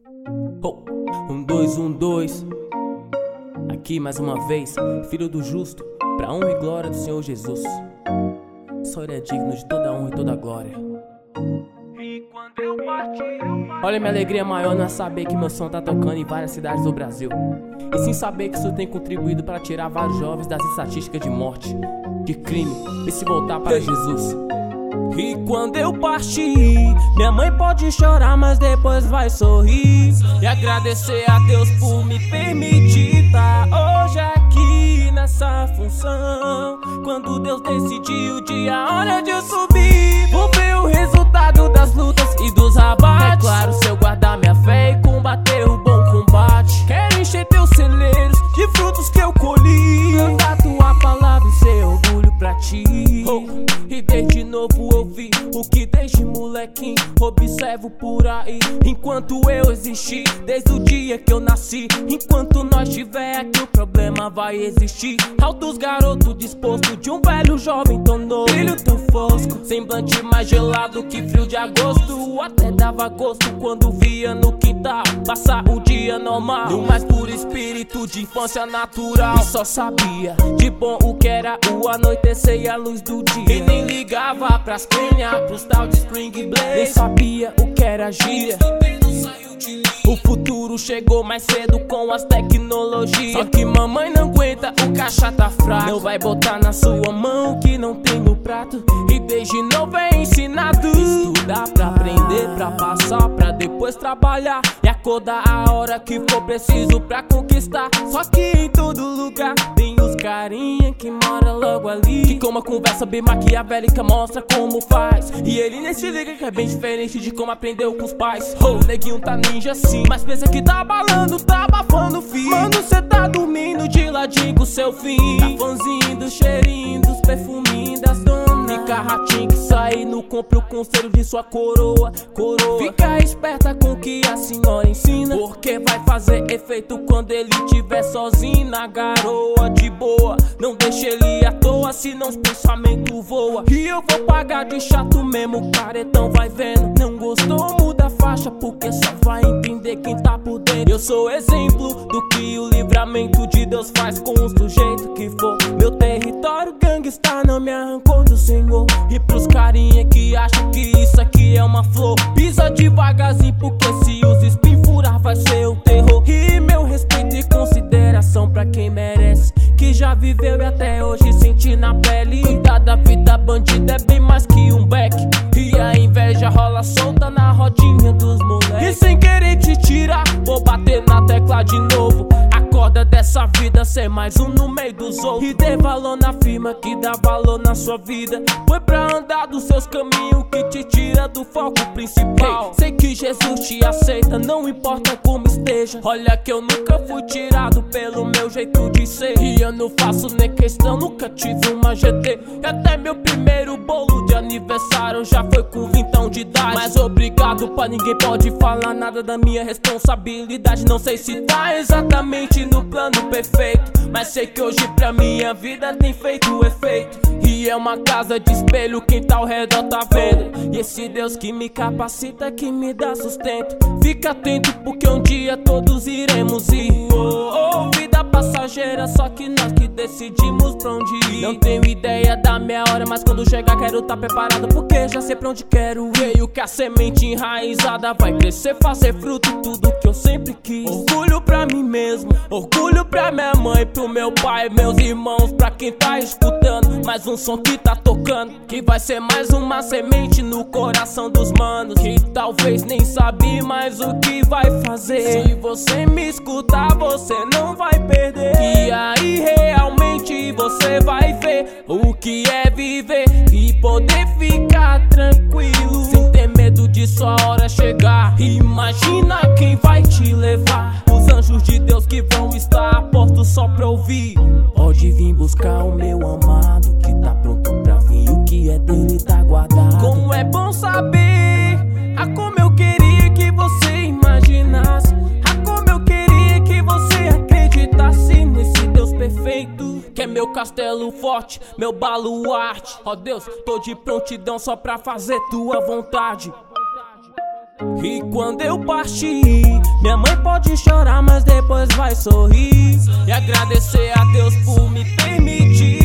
Oh, 1, 2, 1, 2. Aqui mais uma vez, filho do justo, pra honra e glória do Senhor Jesus. Só Ele é digno de toda honra e toda glória. Olha, minha alegria maior não é saber que meu som tá tocando em várias cidades do Brasil, e sim saber que isso tem contribuído para tirar vários jovens das estatísticas de morte, de crime, e se voltar para Jesus. E quando eu partir, minha mãe pode chorar, mas depois vai sorrir e agradecer a Deus por me permitir estar hoje aqui nessa função. Quando Deus decidiu o dia, a hora de eu subir, vou ver o resultado das lutas e dos abates. É claro, se eu guardar minha fé e combater o bom combate, quero encher teus celeiros de frutos que eu colhi, cantar tua palavra e ser orgulho pra ti. E desde novo ouvi o que desde molequinho observo por aí. Enquanto eu existir, desde o dia que eu nasci, enquanto nós tiver aqui, o problema vai existir. Ao dos garotos disposto de um velho jovem tão novo, brilho tão fosco, semblante mais gelado que frio de agosto. Até dava gosto quando via no quintal passar o dia normal, no mais puro espírito de infância natural. E só sabia de bom o que era o anoitecer e a luz do dia, e nem ligava pras Kenya, pros tal de Spring Blaze, nem sabia o que era gíria. O futuro chegou mais cedo com as tecnologias, só que mamãe não aguenta, o caixa tá fraco. Não vai botar na sua mão que não tem no prato, e desde novo é ensinado estudar pra aprender, pra passar, pra depois trabalhar e acordar a hora que for preciso pra conquistar. Só que em todo lugar tem os carinha que mora logo ali, que com uma conversa bem maquiavélica mostra como faz, e ele nem se liga que é bem diferente de como aprendeu com os pais. O neguinho tá ninja sim, mas pensa que tá balando, tá abafando, filho. Mano, cê tá dormindo de ladinho com seu fim, tá fãzinho do cheirinho dos perfuminhos das donas. Fica ratinho que sai, não compre o conselho de sua coroa. Fica esperta com o que a senhora ensina, porque vai fazer efeito quando ele tiver sozinho na garoa de boa. Não deixa ele à toa, senão os pensamentos voam. E eu vou pagar de chato mesmo, o caretão vai vendo. Não gostou, muda a faixa, porque só vai entender quem tá por dentro. Eu sou exemplo do que o livramento de Deus faz com o sujeito que for. Meu território gangsta não me arrancou do Senhor. E pros carinha que acham que isso aqui é uma flor, pisa devagarzinho, porque se os espinhos furar vai ser o terror. E meu respeito e consideração pra quem merece, que já viveu e até hoje sente na pele. Cuidar da vida bandida é bem mais que um beck, e a inveja rola solta na rodinha dos moleques. E sem querer te tirar, vou bater na tecla de novo. Acorda dessa vida, ser mais um no meio dos outros, e dê valor na firma que dá valor na sua vida. Foi pra andar dos seus caminhos que te tira do foco principal. Sei que Jesus te aceita, não importa como esteja. Olha que eu nunca fui tirado pelo meu jeito de ser, e eu não faço nem questão, nunca tive uma GT. E até meu primeiro bolo de aniversário já foi com 20 de idade. Mas obrigado pra ninguém pode falar nada da minha responsabilidade. Não sei se tá exatamente no plano perfeito, mas sei que hoje pra minha vida tem feito efeito. E é uma casa de espelho, quem tá ao redor tá vendo. E esse Deus que me capacita, que me dá sustento. Fica atento porque um dia todos iremos ir. Vida passageira, só que nós que decidimos pra onde ir. Não tenho ideia da minha hora, mas quando chegar quero tá preparado, porque já sei pra onde quero ir. Creio que a semente enraizada vai crescer, fazer fruto, tudo que eu sempre quis. Orgulho pra mim mesmo, orgulho pra minha mãe, pro meu pai, meus irmãos, pra quem tá escutando. Mais um som que tá tocando, que vai ser mais uma semente no coração dos manos, que talvez nem sabe mais o que vai fazer. Se você me escutar, você não vai perder, e aí realmente você vai ver o que é viver e poder ficar tranquilo, sem ter medo de sua hora chegar. Imagina quem vai te levar, os anjos de Deus que vão estar postos só pra ouvir. Pode vir buscar o meu amado, que tá pronto pra vir, o que é dele tá guardado. Como é bom saber, como eu queria que você imaginasse, como eu queria que você acreditasse nesse Deus perfeito, que é meu castelo forte, meu baluarte. Ó Deus, tô de prontidão só pra fazer tua vontade. E quando eu partir, minha mãe pode chorar, mas depois vai sorrir e agradecer a Deus por me permitir